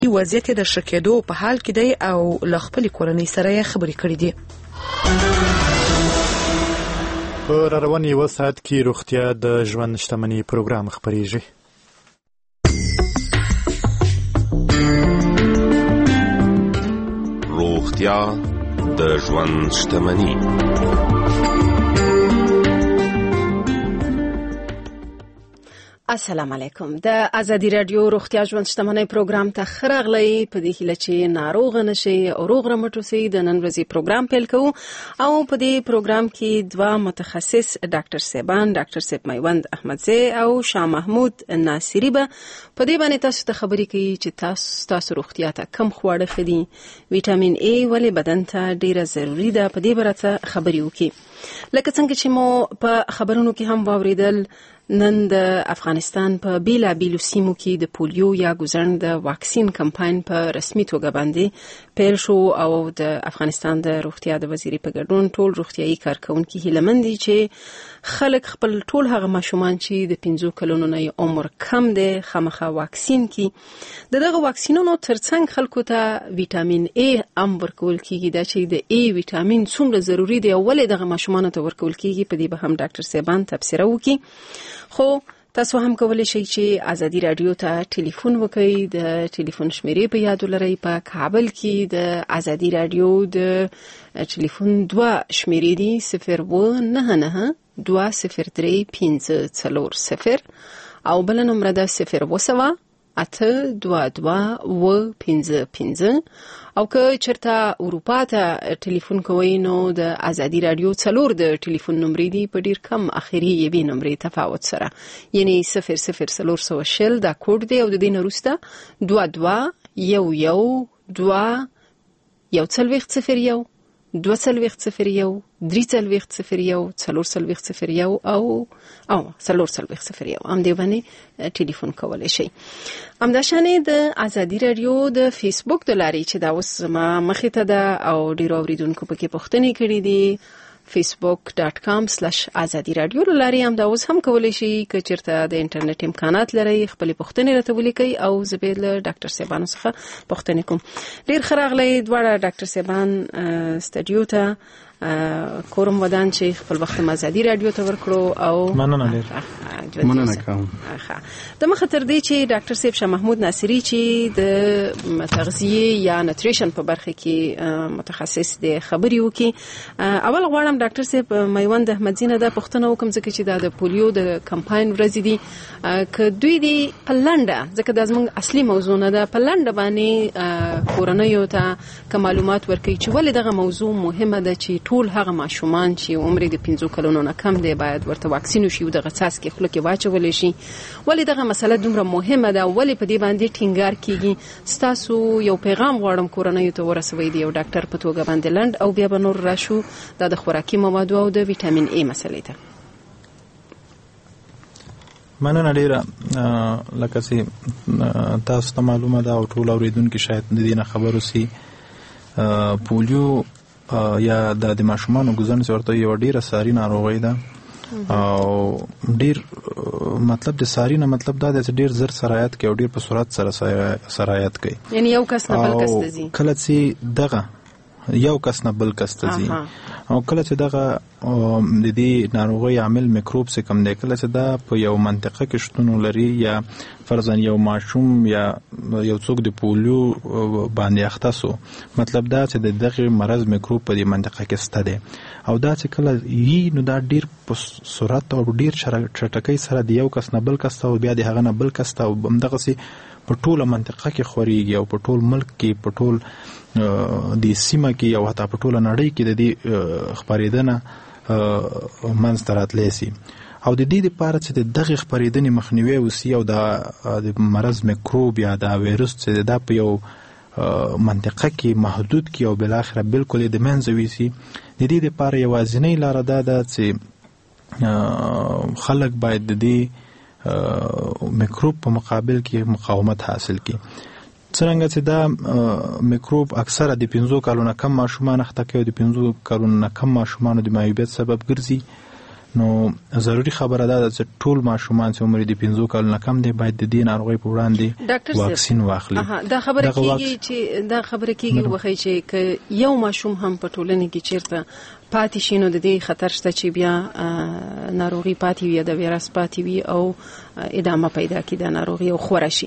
وضعیت د ښه کېدو په حال کې دی او له خپلې کورنۍ سره یې خبرې کړې دي. په روان یو ساعت کې روغتیا د ژوند شتمني پروګرام خپریږي. روغتیا د ژوند شتمني. السلام علیکم. د ازادي رادیو روغتیا ژوند شتمنۍ پروګرام ته خراغلی په دې هیله چې ناروغ نشي او روغ رمټو سي د نن ورځې پروګرام پیل کوو او په دې پروګرام کې دوه متخصص ډاکټر صاحبان ډاکټر صاحب میوند احمدزی او شاه محمود ناصری به په دې باندې تاسو ته خبرې کوي چې تاسو روغتیا ته کم خواړه خدي ویټامین ای ولې بدن ته ډیره ضروری ده په دې برته خبرې وکړي. لکه څنګه چې مو په خبرونو کې هم واوریدل نن د افغانستان په بیلابیلو سیمو کې د پولیو یا ګوزڼ د واکسین کمپاین په رسمي توګه باندې پیل شو او د افغانستان د روغتیا د وزیري په ګډون ټول روغتیايي کارکونکي هیلمن دي چې خلک خپل ټول هغه ماشومان چې د 15 کلونو نه عمر کم دي خامخا واکسین کی. دغه واکسینونو ترڅنګ خلکو ته ویټامین ای هم ورکول کیږي دا چې د ای ویټامین څومره ضروری دی او ولې دغه ماشومان ته ورکول کیږي په دې به هم ډاکټر صاحبان تبصره وکړي. خو تاسو هم کولی شئ چې ازادي رادیو ته ټلیفون وکړئ. د ټلیفون شمیرې په یاد ولرئ. په کابل کې د ازادي رادیو د ټلیفون 2 شمیرې دي 019 203 او بل نمبر ده 0 822 او که چرته اروپا ته ټلیفون کوئ نو د ازادي رادیو 4 د ټلیفون نمبرې دي په ډیر کم اخري یوې نمبرې تفاوت سره یعنی 00400 دا کوډ دی او د دې نه وروسته 2211 24001 34001 او 44001 هم دی باندې ټلیفون کولای شي. همداشانه د ازادي رادیو د فیسبوک د لارې چې دا اوس ما مخې ته ده او ډیر اوریدونکو پکې پوښتنې کړې دي facebook.com/azadi radio لارې هم دا اوس هم کولای شي که چیرته د انټرنیټ امکانات لري خپل پوښتنې راته ولیکي او زه به ډاکټر صاحبانو څخه پوښتنې کوم. ډیر خراغلی دواړه ډاکټر صاحبان سټډیو ته کورم ودان چې خپل وخت ازادي رادیو ته ورکړو او مننه کوم. د مخه تر دې چې ډاکټر صاحب شاه محمود ناصری چې د تغذیه یا نوټریشن په برخه کې متخصص دی خبري وکي. اول غواړم ډاکټر صاحب میوند احمدزی نه د پښتنو کوم ځکه چې د پولیو د کمپاین ورځ دي ک دوی دی پلانډه ځکه د زموږ اصلي موضوع نه ده پلانډه باندې کورونیو ته معلومات ورکړي چې ولې دغه موضوع مهمه ده چې ټول هغه ماشومان چې عمر د 15 کلونو نه کم دی باید ورته واکسین وشي او دغه څاڅ کې خلک واچول شي. ولې دغه مسله دومره مهمه ده ولې په دې باندې ټینګار کیږي؟ تاسو یو پیغام غواړم کورنۍ ته ورسوي دی او ډاکټر په توګه باندې لند او بیا به نور راشو د خوراکي موادو او د ویټامین ای مسلې ته. مننه ډیره. لکه چې تاسو ته معلومه ده او ټول اوریدونکو شاید د دې نه خبر وسی پولیو یا د ماشومانو ګوزن ورته یو ډیره ساري ناروغي ده او ډیر مطلب د ساري نه مطلب دا د ډیر زر سرایت کې او ډیر په سرعت سره سرایت کوي یعنی یو کس نه بل کس ته ځي کله چې دغه یو کس نه بل کس ته ځي او کله چې دغه د دې ناروغي عامل میکروب څخه کم دی کله چې دا په یو منطقه کې شتون لري یا فرضاً یو ماشوم یا یو څوک د پولیو باندې اخته سو مطلب دا چې دغه مرض میکروب په دې منطقه کې سته دی او دا چې کله یې نو دا ډیر په سرعت او ډیر چټکۍ سره د یو کس نه بل کس ته او بیا د هغه نه بل کس ته همدغه سي په ټوله منطقه کې خوريږي او په ټول ملک کې په ټول د سیمه کې او حتی په ټوله نړۍ کې د دې خبرېدنه منځته راتلی سي او د دې لپاره چې دغه خبرېدنې مخنیوي وسی او د مرض میکروب یا د وایروس چې دا په یو منطقه کې محدود کې او بل اخر بالکل د منځ وسی د دې لپاره یوازینی لار ده چې خلک باید د دې میکروب په مقابل کې مقاومت حاصل کړي. څنګه چې دا میکروب اکثره د 15 کلونو کم ماشومان اخته کوي د 15 کلونو کم ماشومان د معیوبیت سبب ګرځي نو ضروری خبره ده چې ټول ماشومان چې عمر دي 15 کال نه کم دي باید د دې ناروغي په وړاندې واکسین واخلي. دا خبره کیږي وخی چې یو ماشوم هم په ټولنه کې چیرته پاتې شي نو د دې خطر شته چې بیا ناروغي پاتې وي د ویروس پاتې وي او ادامه پیدا کړي د ناروغي او خوره شي.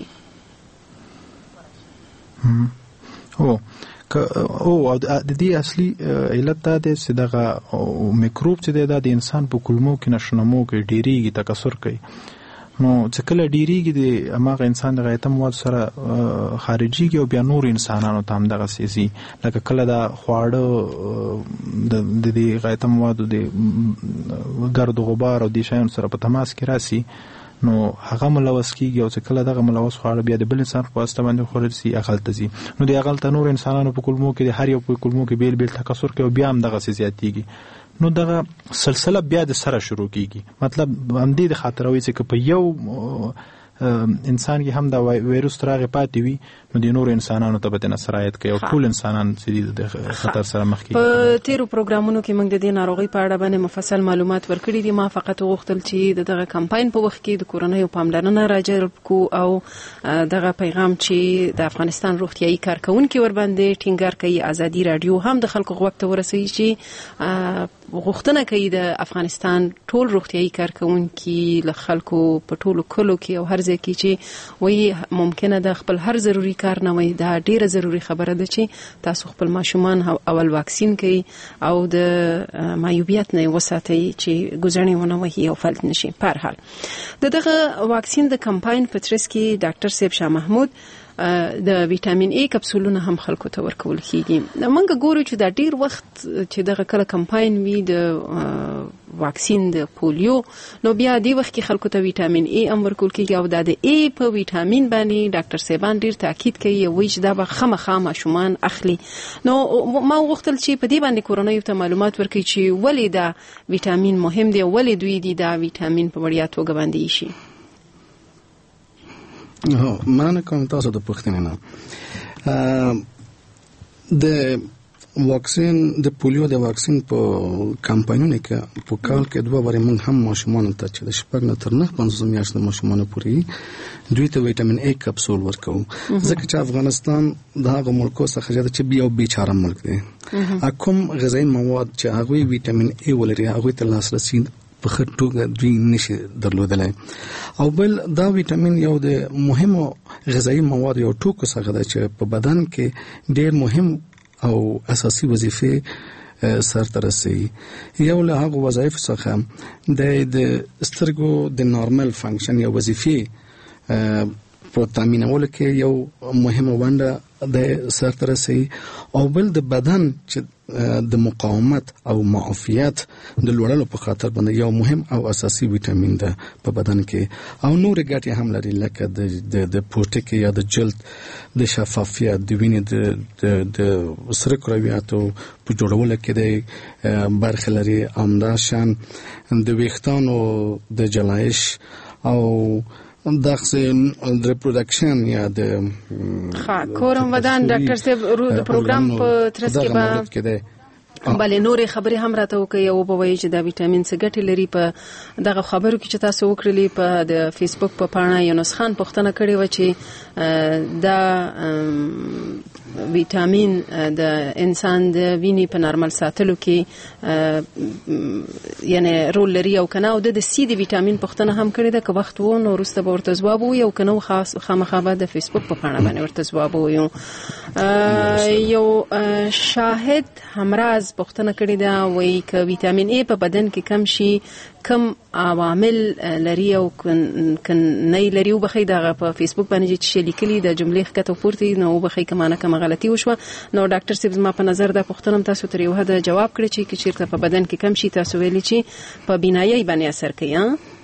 او د دې اصلي علت دا دی چې دغه میکروب چې دی د انسان په کولمو کې نشونمو کې ډیریږي تکثر کوي. نو چې کله ډیریږي د هغه انسان د غایطه مواد سره خارجيږي او بیا نور انسانانو ته هم دغه سيزي لکه کله دا خواړه د دې غایطه مواد د ګرد غبار او د شایان سره په تماس کې راسي نو هغه ملوث کیږي او چې کله دغه ملوث خواړه بیا د بل انسان په واسطه باندې خورل شي عقل ته ځي نو د عقل ته نور انسانانو په کولمو کې د هر یو په کولمو کې بیل تکثر کوي بیا هم دغه زیاتېږي نو دغه سلسله بیا د سره شروع کیږي. مطلب هم دې د خاطروي چې په یو انسان کې هم دا وایروس ترغه پاتې وي نو د نور انسانانو ته به نصرایت کوي او ټول انسانان چې د خطر سره مخ کیږي. په تیرو پروګرامونو کې موږ د دې ناروغي په اړه باندې مفصل معلومات ورکړي دي. ما فقط غوښتل چې دغه کمپاین په وخت کې د کورونیو پاملرنه راجلب کو او دغه پیغام چې د افغانستان روغتيایي کارکونکو ور باندې ټینګار کوي ازادي رادیو هم د خلکو غوښتنه ورسوي چې غوښتنه کوي د افغانستان ټول روغتيایي کارکونکو له خلکو په ټولو کلو کې او هر ځای کې چې وایي ممکنه د خپل هر ضروري کار نه وي دا ډیره ضروری خبره ده چې تاسو خپل ماشومان اول واکسین کړئ او د معیوبیت نه وساتئ چې ګزړنی ونه وي او فلت نشي. په هر حال دغه واکسین د کمپاین په ترڅ کې ډاکټر صاحب شاه محمود د ویټامین ای کپسولونه هم خلکو ته ورکول کیږي. موږ ګورو چې دا ډیر وخت چې دغه کله کمپاین وی د واکسین د پولیو نو بیا دی وخت کې خلکو ته ویټامین ای هم ورکول کیږي او د ای په ویټامین باندې ډاکټر صاحبان ډیر تاکید کوي وایي چې دا به خامخا ماشومان اخلي. نو ما غوښتل چې په دې باندې کورونیو ته معلومات ورکړي چې ولې دا ویټامین مهم دی ولې دوی دا ویټامین په وړیا توګه باندې شي. مننه کوم تاسو د پوښتنې نه. د واکسین د پولیو د واکسین په کمپاینونو کې په کال کې دوه واره موږ هم ماشومان ته چې د شپږ نه تر 9 میاشتې ماشومان پورې دوی ته ویټامین ای کپسول ورکو ځکه چې افغانستان د هغه ملکو څخه چې بیا بیچاره ملک دی. کوم غذایی مواد چې هغه ویټامین ای ولري هغه ته لاسرسي په خټوګه دوی نشي درلودلای. او بل دا ویټامین یو د مهمو غذایی مواد یو ټوکو څخه ده چې په بدن کې ډېر مهم او اساسي وظیفه سرته رسي. یو له هغه وظایف څخه د سترګو د نورمال فنکشن یا وظیفه په تامینولو کې یو مهمه ونډه د سرته رسي. او بل د بدن چې د مقاومت او معافیت د لوړلو په خاطر باندې یو مهم او اساسي ویټامین ده په بدن کې. او نور ګټې هم لري لکه د پوټکي یا د جلد د شفافیت د وینې د سره کرویاتو په جوړولو کې د برخه لري. همداشان د ویښتانو د جلایش او دغه ریپرودکشن یا د کورم ودان ډاکټر صاحب رو د پروګرام په ترڅ کې بلې نورې خبرې هم راته وکړي او به وایي چې دا ویټامین څه ګټې لري. په دغه خبرو کې چې تاسو وکړلې په د فیسبوک په پاڼه یونس خان پوښتنه کړې و چې دا ویټامین د انسان د وینې په نارمل ساتلو کې یعنی رول لري او کنه او د سی د ویټامین پوښتنه هم کړې ده که وخت وو نو وروسته به ورته ځواب ووایو او کنه خامخا به د فیسبوک په پاڼه باندې ورته ځواب ووایو. یو شاهد همراز پوښتنه کړې ده وایي که ویټامین ای په بدن کې کم شي کم عوامل لري او نه لري او بخې دغه په فیسبوک باندې چې لیکلي د جملې ښکته پورته نو بخې کمانه کوم غلطي وشوه. نو ډاکټر صاحب ما په نظر د پوښتنه تاسو تر یو حد جواب کړی چې چیرته په بدن کې کم شي تاسو ویلي چې په بینایي باندې اثر کوي.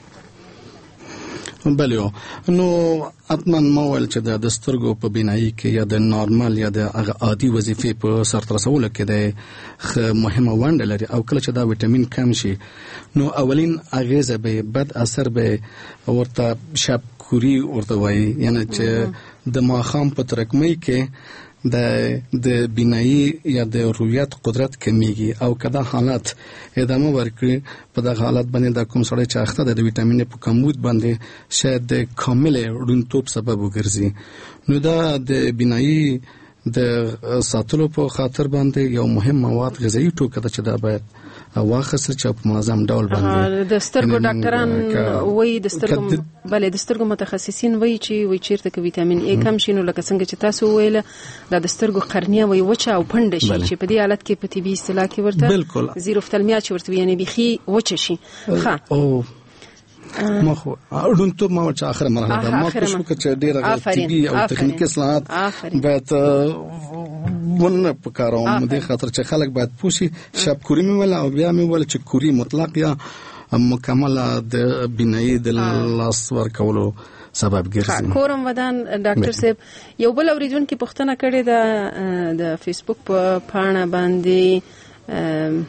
بله نو اتمن مول چې د سترګو په بینایي کې یا د نورمال یا د عادي وظیفې په سرته رسولو کې د مهمه ونډه لري. او کله چې دا ویټامین کم شي نو اولین اغیزه به بد اثر به ورته شب کوري ورته وایي یعنی چې د ماخام په ترکمۍ کې د بینایی یا د رؤیت قدرت کمیږي او کدا حالت ادامه ورکړي په دغه حالت باندې د کوم سړی چې اخته د ویټامین په کمبود باندې شاید د کامل ړوندتوب سبب وګرځي. نو دا د بینایی د ساتلو په خاطر باندې یو مهم مواد غذایی ټوکه ده چې دا باید واخصل چې په منظم ډول باندې د سترګو ډاکټران وایي د سترګو متخصصین وایي چې چیرته کې ویټامین ای کم شي نو لکه څنګه چې تاسو ویل د سترګو قرنیه وایي وچه او پنده شي چې په دې حالت کې په طبي اصطلاح کې ورته زیروفتلمیا چې ورته یعنی بيخي وچه شي. ښه ما خو ړوندتوب ما چې اخر مرحله ده ما کوشش وکړ چې ډېر طبي او تخنیکی اصلاحات باید ونه پکاروم د خاطر چې خلک باید پوښي شب کوري مې ولا او بیا مې ولا چې کوري مطلق یا مکمله د بینایی د لاس ورکولو سبب ګرځي. کورم ودان ډاکټر صاحب یو بل اوریدونکو پوښتنه کړې ده د فیسبوک په پاڼه باندې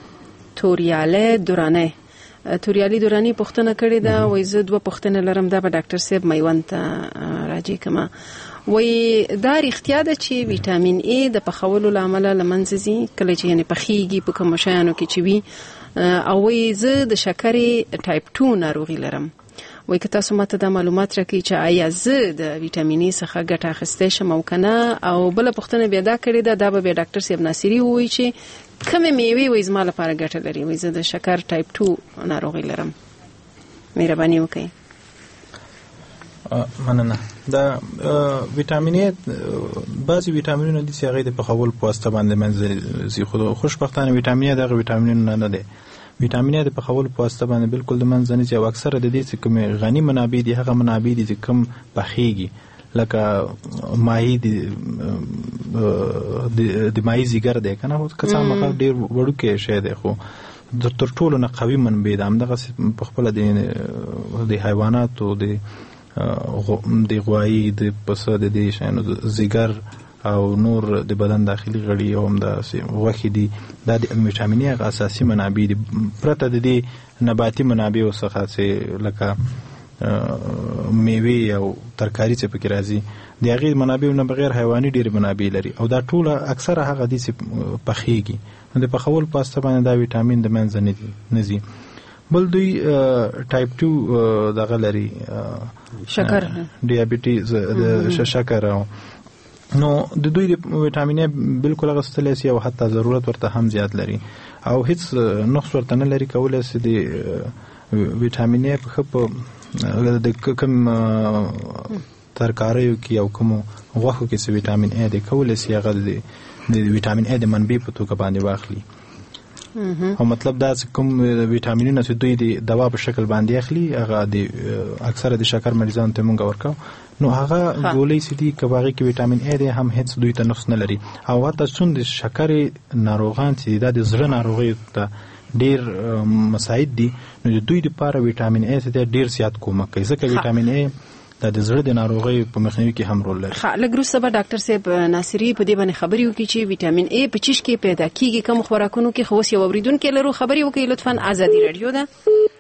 توریالي دورانی پوښتنه کړې ده وایي زه دوه پوښتنې لرم دا به ډاکټر صاحب میوند ته راځي کما وایي دا رښتیا ده چې ویټامین ای د پخولو لامل لمنځه ځي کله چې یعنی پخېږي په کوم شیانو کې چې وي او وایي زه د شکرې ټایپ 2 ناروغي لرم. وایي که تاسو ماته دا معلومات راکړئ چې آیا زه د ویټامین ای څخه ګټه اخیستی شم او کنه. او بل پوښتنه بیا دا کړې ده دا به ډاکټر صاحب ناصری وایي چې کومه میوه وایي زما لپاره ګټه لري. وایي زه د شکر ټایپ 2 ناروغي لرم. مهرباني وکړئ. مننه. دا ویټامین ای بعضی ویټامینونه دي چې هغه د پخول په واسطه باندې منځ خو خوشبختانه ویټامین ای دغه ویټامینونه نه دي. ویټامین ای د پخول په واسطه باندې بالکل د منځ نه چې او اکثره د دې چې کوم غني منابع دي هغه منابع دي چې کوم پخېږي لکه ماهی د ماهی زیګر دی کنه خو کڅا مخه ډیر وړوکی شی دی خو تر ټولو نه قوي منبع ده همدغه په خپل د حیواناتو د غوایی د پسه د دې شانو زیګر او نور د بدن داخلي غړي او هم د غوښې دي دا د ویټامین ای اساسي منابع دي پرته د دې نباتي منابع څخه چې لکه میوه او ترکاری چې پکې راځي د هغې منابع نه بغیر حیواني ډېرې منابع لري او دا ټوله اکثره هغه دي چې پخېږي نو د پخول په واسطه باندې دا ویټامین د منځه نه ځي. بل دوی ټایپ 2 دغه لري شکر ډیابیټیز د شکر نو د دوی د ویټامین ای بالکل غوښتل شي او حتی ضرورت ورته هم زیات لري او هیڅ نقص ورته نه لري کولای شي د ویټامین ای په د کوم ترکاریو کې او کوم غوښو کې چې ویټامین ای د کولای شي هغه د ویټامین ای د منبع په توګه باندې واخلي او مطلب دا چې کوم ویټامینونه چې دوی د دوا په شکل باندې اخلي هغه د اکثره د شکر مریضانو ته مونږ ورکو نو هغه ګولۍ چې دي کباغي کې ویټامین ای دی هم هیڅ دوی ته نقص نه لري او حتی څون د شکر ناروغان چې د زړه ناروغي ته ډیر مساعد دي نو د دوی لپاره ویټامین ای ته ډیر زیات کومک کوي ځکه ویټامین ای د زړه د ناروغۍ په مخنیوي کې هم رول لري. لږ وروسته به ډاکټر صاحب ناصری په دې باندې خبرې وکړي چې ویټامین ای په چیش کې پیدا کیږي کوم خوراکونو کې خو یو اوریدونکو لرو خبرې وکړي لطفا ازادي رادیو ده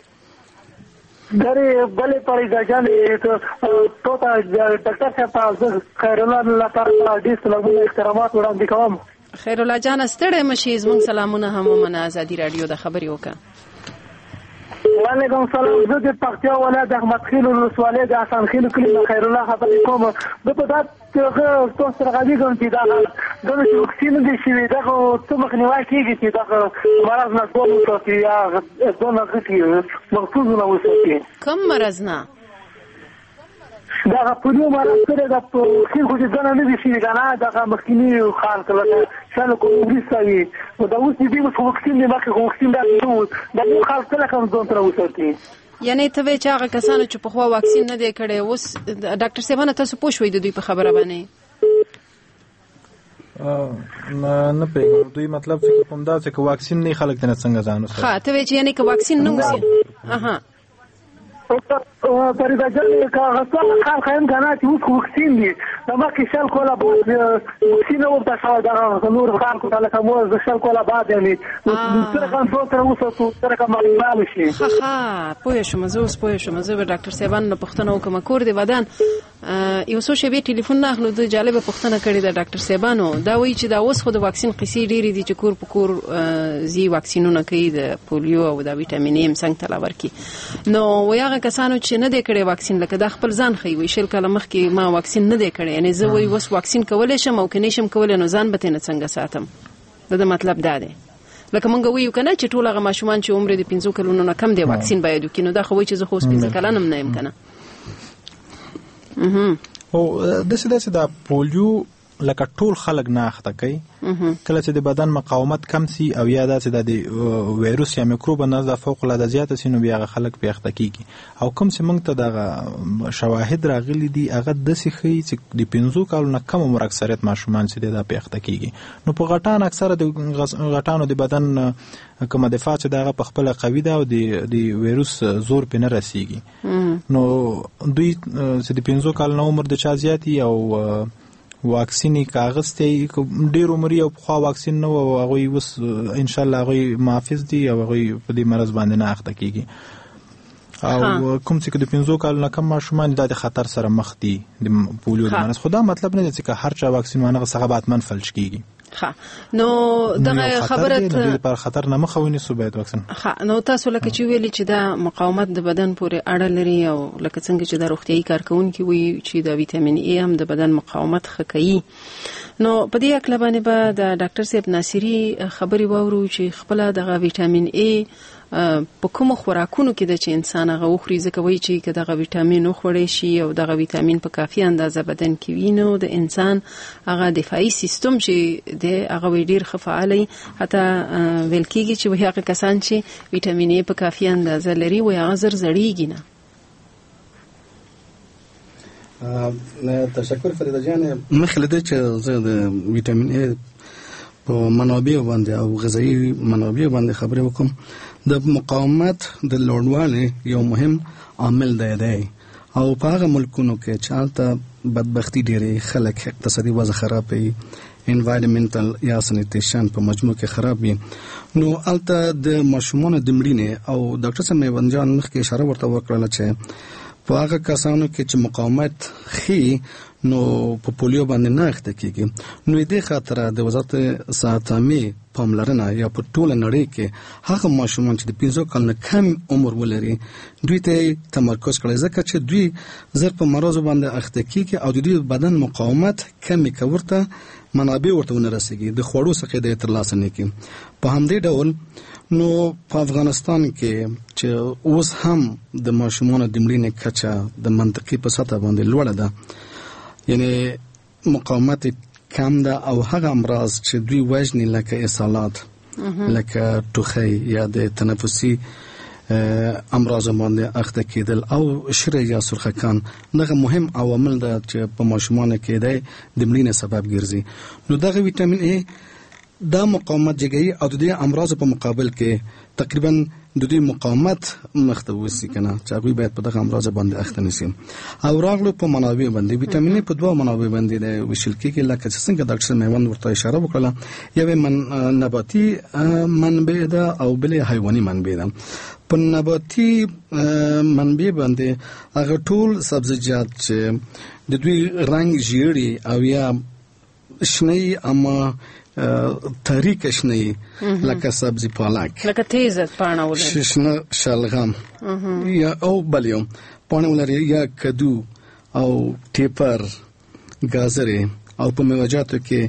دره بلې پرې ځانې ته ډاکټر صاحب خیر الله لپاره ډیر سلامونه احترامات وړاندې کوم. خیر الله جان ستړی مشي زموږ سلامونه هم ومنه ازادي رادیو د خبرې وکړه. وعلیکم السلام زه د پکتیا ولایت احمد خیل ولسوالۍ د حسن خیل کلی خیر الله خبرې کوم د په دات چې تاسو سره غږیږم چې دا د واکسین د شوی دغه څه مخنیوي کیږي چې دغه مرض نه کوم یا دغه کې محفوظ نه وساتي کوم مرض نه دا پولیو مرض سره د خلکو چې ځنه نه دي شي دا دغه مخکینی خان کله شنو کوم وسایي او دا اوس دې په واکسین نه مخکې واکسین دا د خلک سره کوم ځون تر وساتي یعنی ته چې هغه کسانو چې په خوا واکسین نه دی کړی اوس ډاکټر صاحب تاسو پوښوي د دوی په خبره باندې نه پیګم دوی مطلب چې کوم دا چې واکسین نه خلک ته څنګه ځانو سره ها ته چې یعنی که واکسین نه وسی اها پرېږدل کاغذ خان خاين کنه چې اوس واکسین دي دا مکه شل کوله بعد واکسین او تاسو دا نور خان کو تعالی کوم شل کوله بعد یعنی سره کوم څه تر اوسه سره کوم معلومات شي ها پوه شم زه اوس پوه شم زه به ډاکټر صاحبان نه پښتنه وکم کور دی ودان یو څو شېبې ټلیفون نه اخلو. د جالبه پوښتنه کړې ده ډاکټر صاحبانو، دا وایي چې دا اوس خو د واکسین قصې ډېرې دي چې کور په کور زی واکسینونه کوي د پولیو او د ویټامین ای څنګه تلاور کی. نو وایي هغه کسانو چې نه دی کړی واکسین، لکه دا خپل ځان خي وي شل کله مخکې ما واکسین نه دی کړی، یعنی زه وایي اوس واکسین کولای شم او کني شم کولای، نو ځان به تنه څنګه ساتم؟ دا مطلب دا دی. لکه مونږ وایو کنه چې ټول هغه ماشومان چې عمر د 15 کلونو نه کم دی واکسین باید وکړي، نو دا خو وایي چې زه خو 15 کلن نه یم کنه. او داسې دا پولیو لکه ټول خلک نه اخته کوي، کله چې د بدن مقاومت کم سي او یا داسې د وایروس یا میکروب نه فوق العاده زیات سي، نو بیا هغه خلک په اخته کیږي. او کوم چې موږ ته د شواهد راغلي دي هغه داسې ښیي چې د 15 کالو نه کم عمر اکثریت ماشومان چې دا په اخته کیږي. نو په غټان اکثره د غټانو د بدن کومه دفاع چې دا په خپل قوي ده او د وایروس زور په نه رسیږي. نو دوی چې د 15 کال نه عمر د چا زیاتی او واکسینی کاغذ ته ډیر عمر یو خو واکسین نه او هغه وس ان شاء الله هغه محافظ دي او هغه په دې مرز باندې نه اخته کیږي. او کوم چې د 15 کال نه کم ماشومان د خطر سره مخ دي د پولیو د مرز. خدا مطلب نه دی چې هر چا واکسین ونه غسغه باتمن فلج کیږي. نو دغه خبره ته پر خطر نه مخاوني سو باید واکسین. نو تاسو لکه چې ویلي چې دا مقاومت د بدن پورې اړه لري او لکه څنګه چې د روغتيایي کارکونکو وی چې د ویټامین ای هم د بدن مقاومت ښه کوي. نو په دې اکل باندې به د ډاکټر صاحب ناصری خبري وورو چې خپل دغه ویټامین ای په کوم خوراکونو کې د چې انسان هغه وخوري، ځکه وایي چې که دغه ویټامین وخوړی شي او دغه ویټامین په کافي اندازه بدن کې وي، نو د انسان هغه دفاعي سیستم چې د هغه ډیر ښه فعالي، حتی ویل کېږي چې وایي هغه کسان چې ویټامین ای په کافي اندازه لري وایي هغه زر زړیږي نه. تشکر فریده جان. مخکې له دې چې زه د ویټامین ای په منابع باندې او غذایی منابع باندې خبرې وکم، د مقاومت د لوړوالي یو مهم عامل دی او په هغه ملکونو کې چې هلته بدبختی ډېرې، خلک اقتصادي وضع خراب وي، انوایرمنټل یا سانیټیشن په مجموع کې خراب وي، نو هلته د ماشومانو د مړینې او ډاکټر صاحب میوند جان مخکې اشاره ورته وکړله چې په هغه کسانو کې چې مقاومت خي نو په پولیو باندې نه اخته کیږي. نو دې خاطر د وزارت صحت عامه پاملرنه یا په ټوله نړۍ کې هغه ماشومان چې د 15 کال نه کم عمر ولري دوی ته تمرکز کړي، ځکه چې دوی زر په مرزو باندې اخته کیږي او د دوی بدن مقاومت کمی کورته منابع ورته نه رسیږي، د خوړو څخه د ترلاسه نه کی. په همدې ډول نو په افغانستان کې چې اوس هم د ماشومانو د مړینې کچه د منطقي په سطح باندې لوړه ده، یعنی مقاومت کم ده او هغه امراض چې دوی وژني لکه اسهالات، لکه ټوخی یا د تنفسي امراض باندې اخته کېدل او شری یا سرخکان، دغه مهم عوامل ده چې په ماشومانو کې د مړینې سبب ګرځي. نو دغه ویټامین ای دا مقاومت جګی او د دې امراض په مقابل کې تقریبا د دې مقاومت مختوسي کنه چې هغه باید په دغه امراض باندې اخته نشي. او راغلو په منابع باندې ویټامین ای په دوه منابع باندې د وشل کېږي، لکه څنګه ډاکټر میوند ورته اشاره وکړه، یو نباتي منبع ده او بل حیواني منبع ده. په نباتي منبع باندې هغه ټول سبزیجات چې د دوی رنگ ژیړی او یا شنه اما تاریک شنه لکه سبزی پالک، لکه تیزه پاڼه ولري، شنه شلغم یا او بلیوم پاڼه ولري، یا کدو او ټیپر، گازرې، او په میوه‌جاتو کې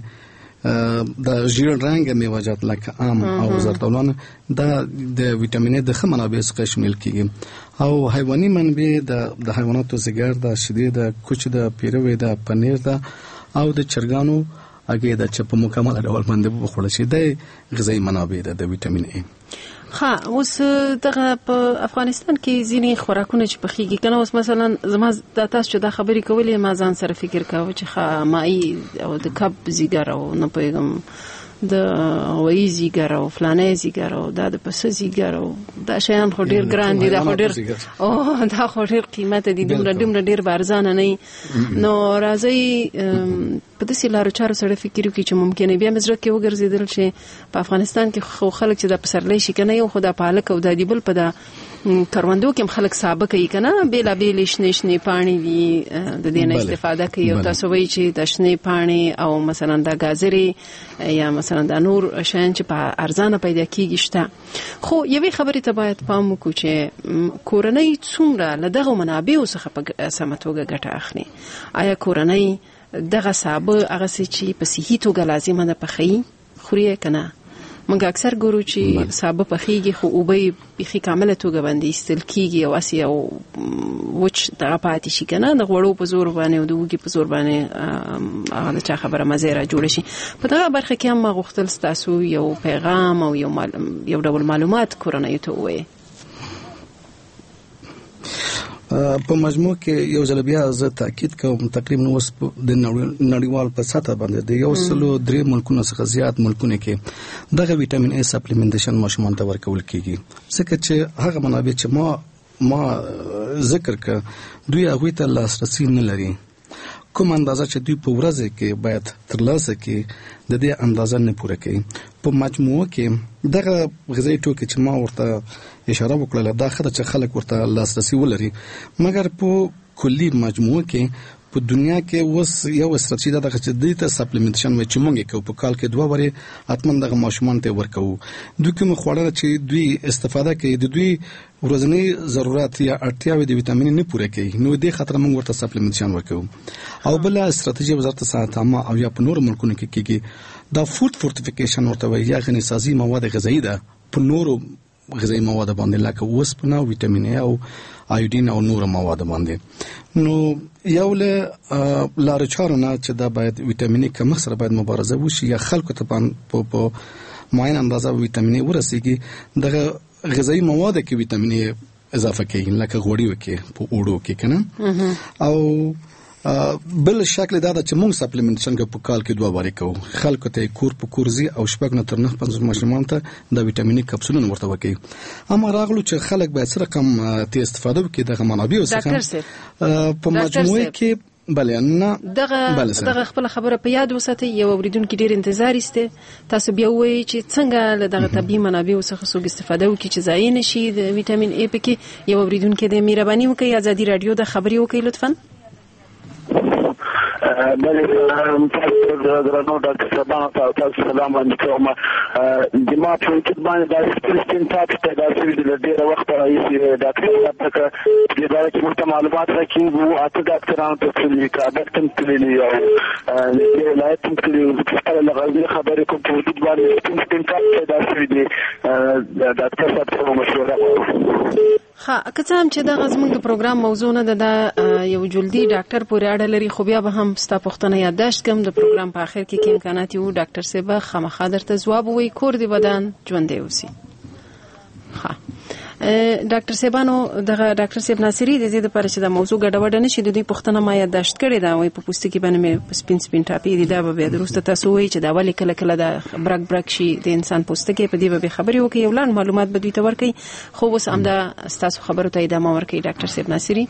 د ژیړ رنګ میوه‌جات لکه ام او زردالو دا د ویټامین ای د ښه منابع څخه شامل کیږي. او حیواني منبع د حیواناتو زیګر، د شیدې، د کوچ، د پیروي، د پنیر، د او د چرګانو اګه د چې په مکمل ډول باندې بخوړل شي د غذایی منابع د ویټامین ای. اوس دغه په افغانستان کې ځینې خوراکونه چې پخېږي کنه، اوس مثلا زما د تاسو چې دا خبرې کولې ما ځان سره فکر کاوه چې مای او د کب زیګر او نه پېږم د غوي زیګر او فلانه زیګر او د پس زیګر او دا شیان خو ډیر ګران دي، دا خو ډیر دا خو ډیر قیمت دي، دومره ډیر بارزانه نه. نو راځي په داسې لارو چارو سره فکر وکړي چې ممکنه بیا مزرک کې وګرځیدل شي. په افغانستان کې خو خلک چې د پسرلی شي کنه یو خدا پالک او د دیبل په د کروندو کې خلک سابه کوي کنه، بیلا بیل شنه پانی وی د دې نه استفاده کوي. او تاسو وایي چې د شنه پانی او مثلا د غازری یا مثلا د نور شین چې په ارزانه پیدا کیږي شته. خو یوې خبرې ته باید پام وکړو چې کورنۍ څومره له دغه منابعو څخه په سمه توګه ګټه اخلي. آیا کورنۍ دغه سابه هغه چې په صحي توګه لازمه ده پخې خوري کنه؟ موږ اکثر ګورو چې سابه پخېږي خو اوبه بخي کامله توګه باندې استل کیږي او اسی او وچ دغه پاتې شي کنه، د غوړو په زور باندې او د وګي په زور باندې هغه چا خبره مزه را جوړ شي. په دغه برخه کې هم غوښتل تاسو یو پیغام او یو ډول معلومات کورنۍ ته وایي. په مجموع کې یو ځل بیا زه تاکید کوم تقریبا اوس د نړیوال په سطح باندې د 103 ملکونو څخه زیات ملکونه کې دغه ویټامین ای سپلیمنټیشن ماشومان ته ورکول کیږي، ځکه چې هغه منابع چې ما ذکر کړ دوی هغه ته لاسرسي نه لري. کوم اندازه چې دوی په ورځ کې باید ترلاسه کړي د دې اندازه نه پوره کوي. په مجموع کې دغه غذایی توکي چې ما ورته اشاره وکړه دا خدای چې خلک ورته لاسرسي ولري، مګر په کلی مجموع کې په دنیا کې اوس یو استراتیژي ده چې د دې سپلیمنټیشن چې موږ کوو په کال کې 2 وری اتمن دغه ماشومان ته ورکو. دوی کوم خوړل چې دوی استفاده کوي د دوی ورځنی ضرورت یا اړتیاوې د ویټامین نه پوره کوي، نو دې خاطر موږ ورته سپلیمنټیشن ورکو. او بل استراتیژي وزارت صحت عامه او یا په نور ملکونو کې کېږي دا فود فورټیفیکیشن ورته وایي، یا غني سازي مواد غذایی ده په نورو غذایی مواد باندې لکه اوسپنه او ویټامین ای او آیودین او نور مواد باندې. نو یو له لارو چارو نه چې دا باید ویټامین ای کم سره باید مبارزه وشي یا خلکو ته په معین اندازه ویټامین ای ورسیږي. دغه غذایی مواد کې ویټامین ای اضافه کوي لکه غوړي وکي په اوړو کې کنه. او بل شکل دا چې موږ سپلیمنټیشن په کال کې 2 واری کوو، خلکو ته کور په کورزي او شپږ نه تر 9 ماشومان ته د ویټامین ای کپسولونه ورته ورکوي. اما راغلو چې خلک باید سره کم ته استفاده وکړي دغه منابع څخه په مجموعه کې. بله نه دغه خپل خبره په یاد وساتئ. یو اوریدونکو ډیر انتظار ایسته، تاسو بیا وایي چې څنګه له دغه طبي منابع څخه څوک استفاده وکړي چې ځای نشي د ویټامین ای پکې. یو اوریدونکو د مهرباني وکړئ ازادي رادیو د خبري وکړئ لطفا. بله درنو ډاکټر صاحبانو تاسو سلام علیکم. د ما په وجود باندې دا سپیشل تاسو ته دا سوي د ډیره وخت راځي ډاکټر صاحب ته د دا چې موږ معلومات راکړي وو اته ډاکټرانو ته چې کاډکټن کلی او د ولایت کلی په اړه لږه خبرې کوم په وجود باندې سپیشل تاسو دا سوي د ډاکټر صاحب سره مشوره وکړو. که څه هم چې دا زموږ د پروګرام موضوع نه ده، یو جلدی ډاکټر پورې اړه لري، خو بیا به هم ستا پوښتنه یادداشت کوم. د پروګرام په اخر کې امکانات یو ډاکټر صاحب خامخا درته ځواب وایي. کور دی بدن ژوندی اوسي. ډاکټر صاحبانو دغه ډاکټر صاحب ناصری د دې لپاره چې د موضوع ګډوډ نه شي د دې پوښتنه ما یادداشت کړې ده، وایي په پوسټ کې باندې سپین ټاپی دي، دا به درسته تاسو وایي چې دا ولې کله کله د برک شي د انسان پوسټ کې په دې به خبرې وکړي، یو لاندې معلومات به دوی ته ورکړي. خو اوس هم دا تاسو خبرو ته ادامه ورکړي ډاکټر صاحب ناصری.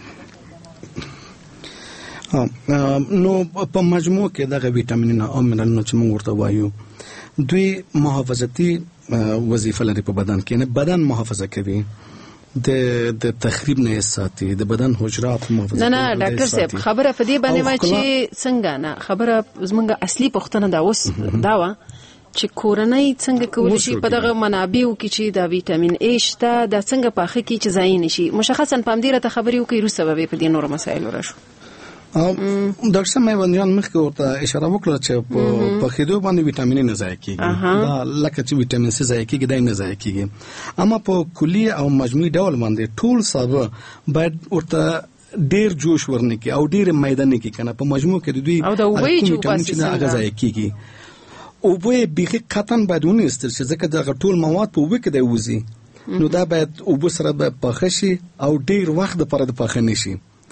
نو په مجموع کې دغه ویټامینونه او منرالونه چې موږ ورته وایو دوی محافظتي وظیفه لري په بدن کې، نه بدن محافظه کوي، د تخریب نه ساتي، د بدن حجرات محافظه. نه ډاکټر صاحب خبره په دې باندې و چې څنګه نه خبره زمونږه اصلي پوښتنه دا اوس دا و چې کورنۍ څنګه کولی شي په دغه منابعو کې چې د ویټامین ای شته د څنګه پاخه کې چې ځای نشي. مشخصا په دې راته خبرې وکړي روسه به په دې نور مسایل راشو. ډاکټر صاحب مې مخکې ورته اشاره وکړه چې په خېدو باندې ویټامین نه ځای کیږي، دا لکه چې ویټامین سی ځای کیږي دا نه ځای کیږي. اما په کلی او مجموعي ډول باندې ټول سابه باید ورته ډیر جوش ورنکي او ډیر میدان کې کنه په مجموع کې د دوی او د وایي چې هغه ځای کیږي او به بيخي قطن بدون استل چې ځکه د ټول مواد په وکه دی وځي، نو دا باید او سره به پخشي او ډیر وخت لپاره د پخنه شي.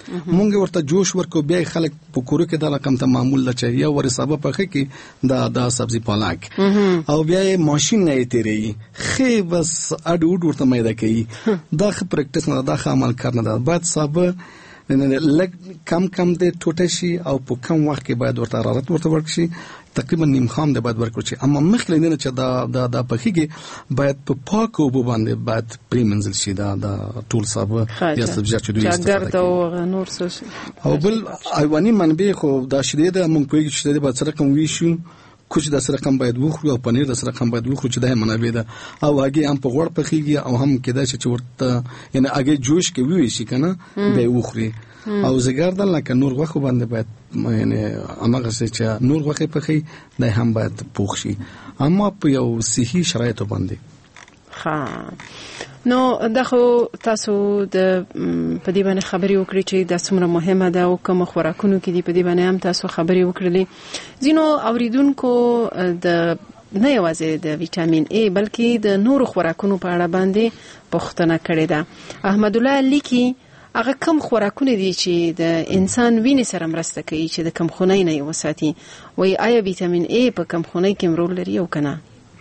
مونږ ورته جوش ورکو بیا خلک په کورو کې د رقم ته معمول ده چې یو ور سبب پخې کې دا سبزی پالک او بیا ماشين نه تیری خې بس اډ ورته مېده کوي دا خ پریکټیس نه دا خ عمل کار نه ده بعد سبب لګ کم د ټوټه شي او په کم وخت کې باید ورته حرارت ورته ورکشي تقریبا نیم خام د باید ورکړي شي اما مخکې نه چې دا پخېږي باید په پاکو وبو باندې باید پرې منزل شي دا ټول سبب یا سبزیجات چې دوی استفاده کوي نور څه او بل حیواني منبع خو دا شیدې د موږ په کې چې د سره کوم ویشو کوچ د سره کم باید وخورو او پنیر د سره کم باید وخورو چې د منابع ده او هغه هم په غوړ پخېږي او هم کېدا چې ورته یعنی هغه جوش کې وی شي کنه به وخوري او زګردل لکه نور غوخه باندې باید یعنی هغه چې نور غوخه پخې د هم باید پوښ شي اما په یو صحي شرایطو باندې ها نو دغه تاسو د پدې باندې خبري وکړي چې د څومره مهمه ده او کوم خوراکونو کې دی پدې باندې هم تاسو خبري وکړلې زینو اوریدونکو د نه یوازې د ویټامین ای بلکې د نورو خوراکونو په اړه باندې پوښتنه کړې ده احمد الله لیکي هغه کم خوراکونه دي چې د انسان وینې سره مرسته کوي چې د کمخونۍ نه وساتي وای آیا ویټامین ای په کمخونۍ کې رول لري او کنه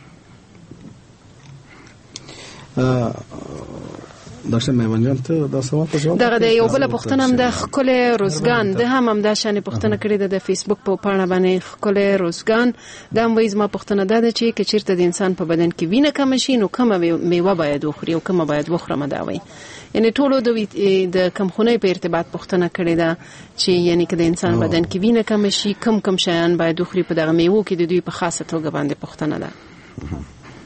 داشه میوانجان ته دا سوال په جواب دغه د یو بل پوښتنه هم د خپل روزګان د هم دا شانې پوښتنه کړې د فیسبوک په پاڼه باندې خپل روزګان د هم وایي ما پوښتنه ده چې کچیرته د انسان په بدن کې وینه کم شي نو کومه میوه باید وخوري او کومه باید وخورم دا وایي یعنی ټولو د کمخونۍ په ارتباط پوښتنه کړې ده چې یعنی که د انسان بدن کې وینه کم شي کم شیان باید وخوري په دغه میوو کې د دوی په خاصه توګه باندې پوښتنه ده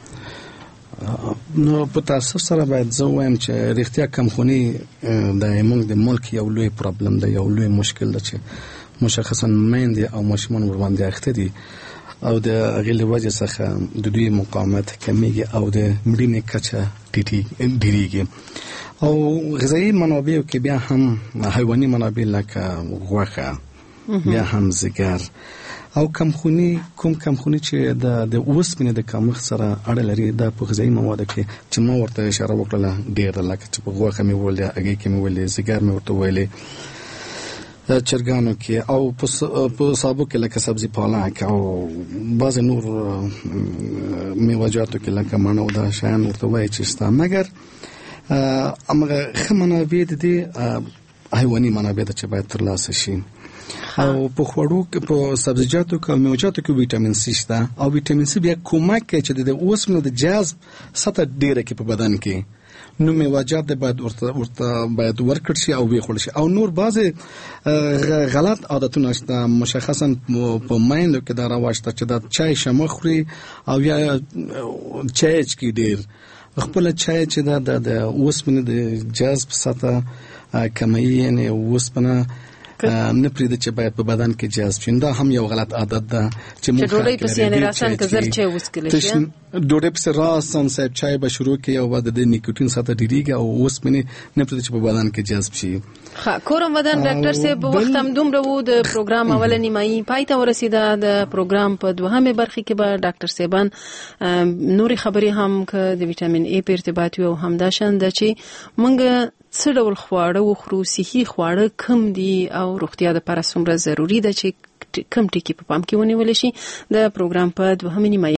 نو په تاسو سره باید زه وایم چې رښتیا کمخونی د موږ د ملک یو لوی پرابلم ده یو لوی مشکل ده چې مشخصا میندې او ماشومان ور باندې اخته دي او د غیل وجه څخه د دوی مقاومت کمیږي او د مړینې کچه ډیریږي او غذایی منابع کې بیا هم حیواني منابع لکه غوښه بیا هم زیګر او کمخونی چې د اوسپنې د کمښت سره اړه لري د په غذایی موادو کې چې ما ورته اشاره وکړه ډېر لکه چې په غوښه مې ویلې هغې کې مې ویلې زیګر مې ورته ویلې چرګانو کې او په سابو کې لکه سبزی پالک او بعض نور میوه‌جاتو کې لکه مڼه او دا شیان ورته وایي چې شته مګر همغه ښه منابع دي حیواني منابع چې باید ترلاسه شي او په خوړو کې په سبزیجاتو کې او میوه‌جاتو کې ویټامین سی شته او ویټامین سی بیا کومک کوي چې د اوسپنې د جذب سطح ډیره کې په بدن کې نو میوه‌جات باید ورته باید ورکړ شي او ویخول شي او نور بعضی غلط عادتونه شته مشخصا په مایندو کې دا راوښته چې دا چای شمخوري او یا چای کې ډیر خپل چای چې دا د اوسپنې د جذب سطح کموي یعنی اوسپنه نه پریده چې باید په بدن کې جذب شي دا هم یو غلط عادت ده چې موږ ډوډۍ پسې نه راسن که زر چای وسکل شي ډوډۍ پسې راسن صاحب چای به شروع کې او بعد د نیکوټین سره ډیریږي او اوسپنې نه پریده چې په بدن کې جذب شي ها کورم ودان ډاکټر صاحب وخت هم دومره وو د پروګرام اولنی مای پای ته ورسیده د پروګرام په دوهمه برخه کې به ډاکټر صاحبان نوري خبري هم ک د ویټامین ای په ارتباط یو هم دا شان د چې مونږ څه ډول خواړه وخورو صحي خواړه کم دي او روغتیا لپاره څومره ضروری ده چې کم ټکی په پام کې ونیول شي د پروګرام په دوهمه نیمه